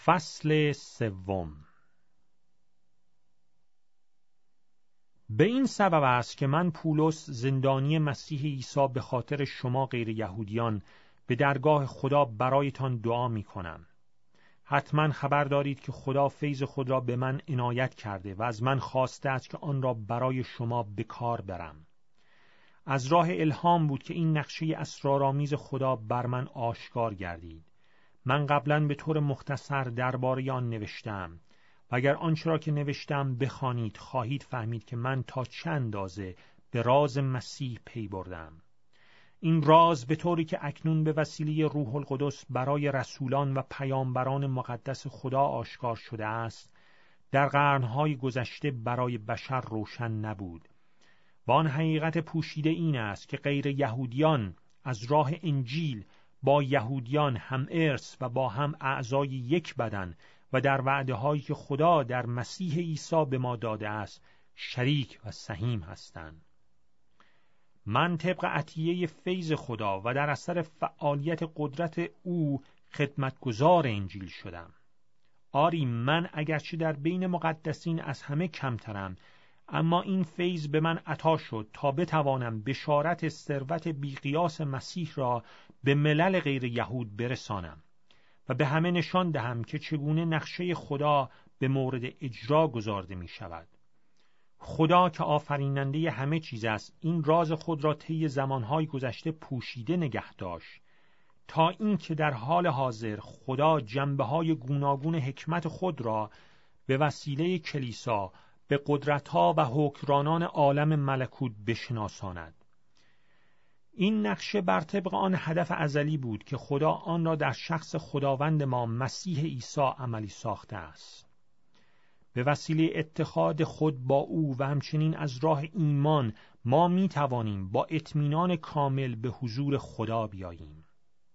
فصل سوم. به این سبب است که من پولس زندانی مسیح عیسی به خاطر شما غیر یهودیان به درگاه خدا برایتان دعا می کنم. حتما خبر دارید که خدا فیض خود را به من عنایت کرده و از من خواسته است که آن را برای شما به کار برم. از راه الهام بود که این نقشه اسرارآمیز خدا بر من آشکار گردید. من قبلا به طور مختصر درباره آن نوشتم و اگر آنچه را که نوشتم بخوانید خواهید فهمید که من تا چه اندازه به راز مسیح پی بردم. این راز به طوری که اکنون به وسیله روح القدس برای رسولان و پیامبران مقدس خدا آشکار شده است، در قرنهای گذشته برای بشر روشن نبود. و آن حقیقت پوشیده این است که غیر یهودیان از راه انجیل با یهودیان هم ارث و با هم اعضای یک بدن و در وعده هایی که خدا در مسیح عیسی به ما داده است شریک و سهیم هستند. من طبق عطیه فیض خدا و در اثر فعالیت قدرت او خدمتگزار انجیل شدم. آری من اگرچه در بین مقدسین از همه کمترم، اما این فیض به من عطا شد تا بتوانم بشارت ثروت بیقیاس مسیح را به ملل غیر یهود برسانم و به همه نشان دهم که چگونه نقشه خدا به مورد اجرا گذارده می شود. خدا که آفریننده همه چیز است این راز خود را طی زمانهای گذشته پوشیده نگه داشت تا اینکه در حال حاضر خدا جنبه‌های گوناگون حکمت خود را به وسیله کلیسا به قدرت‌ها و حکمرانان عالم ملکوت بشناساند. این نقشه بر طبق آن هدف ازلی بود که خدا آن را در شخص خداوند ما مسیح عیسی عملی ساخته است. به وسیله اتحاد خود با او و همچنین از راه ایمان ما می توانیم با اطمینان کامل به حضور خدا بیاییم.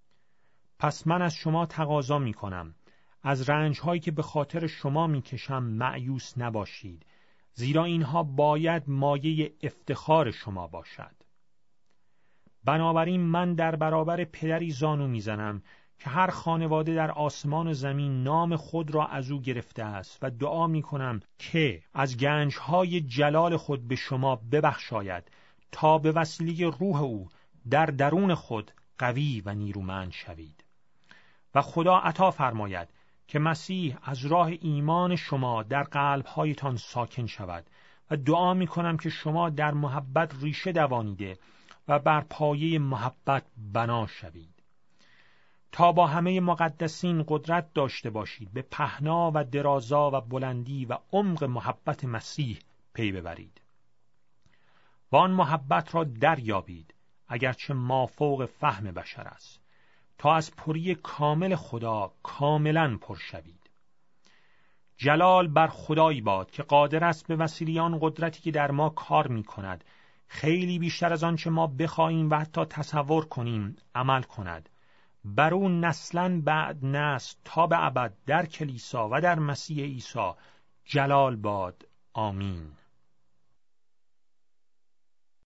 پس من از شما تقاضا می کنم از رنج‌هایی که به خاطر شما می کشم مایوس نباشید، زیرا اینها باید مایه افتخار شما باشد. بنابراین من در برابر پدری زانو میزنم که هر خانواده در آسمان و زمین نام خود را از او گرفته است و دعا می کنم که از گنجهای جلال خود به شما ببخشاید تا به وسیله روح او در درون خود قوی و نیرومند شوید. و خدا عطا فرماید که مسیح از راه ایمان شما در قلب‌هایتان ساکن شود و دعا می کنم که شما در محبت ریشه دوانیده و بر پایه محبت بنا شوید تا با همه مقدسین قدرت داشته باشید به پهنا و درازا و بلندی و عمق محبت مسیح پی ببرید و آن محبت را دریابید اگرچه مافوق فهم بشر است تا از پری کامل خدا کاملاً پر شوید. جلال بر خدایی باد که قادر است به وسیله آن قدرتی که در ما کار می کند خیلی بیشتر از آنچه ما بخواهیم و حتی تصور کنیم عمل کند. بر او نسلاً بعد نسل تا به ابد در کلیسا و در مسیح عیسی جلال باد. آمین.